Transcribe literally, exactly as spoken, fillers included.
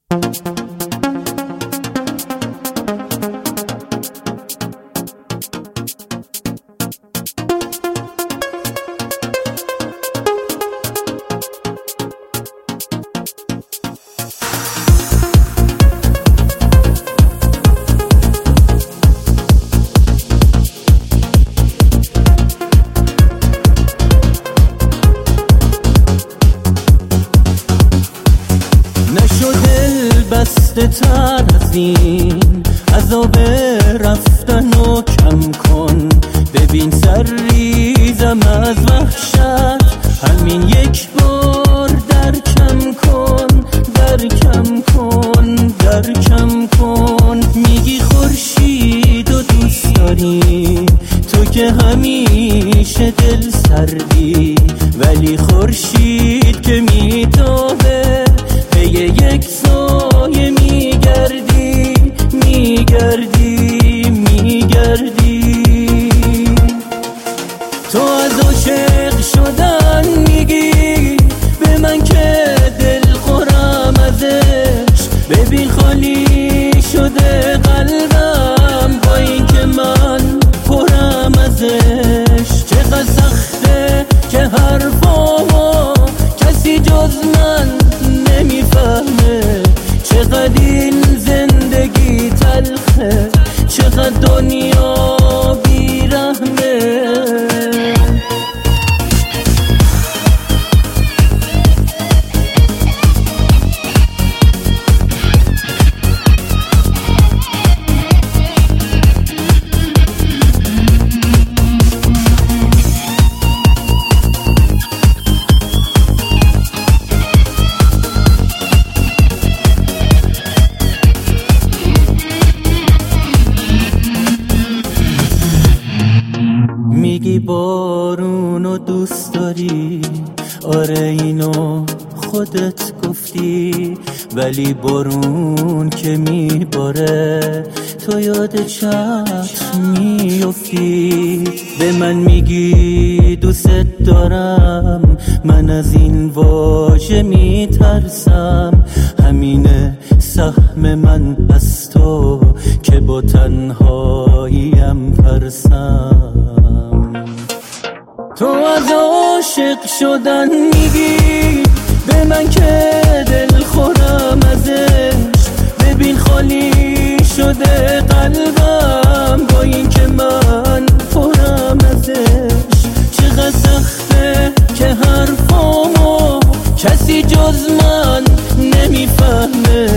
بسته تر از این عذاب رفتن و کم کن. ببین سر ریزم از وحشت، همین یک بار در کم کن، در کم کن، در کم کن. میگی خورشید و دوست داری، تو که همیشه دل سردی، ولی خورشید که میتابه به یک سایه میگردی، میگردی، میگردی. تو از عاشق شدن میگی به من که دل خورم ازش. ببین خالی شده قلبم با این که من پرم ازش. چقدر سخته که حرفامو کسی جز من نمیفهمه، چقدر این زندگی تلخه، چقدر دنیا بیرحمه. میگی بارونو دوست داری، آره اینو خودت گفتی، ولی بارون که میباره تو یاد چت میافتی. به من میگی دوست دارم، من از این واژه میترسم. همینه سهم من از تو که با تنهاییم ترسم. تو از عاشق شدن میگی به من که دل خورم ازش. ببین خالی شده قلبم با این که من پرم ازش. چقدر سخته که حرفامو کسی جز من نمیفهمه،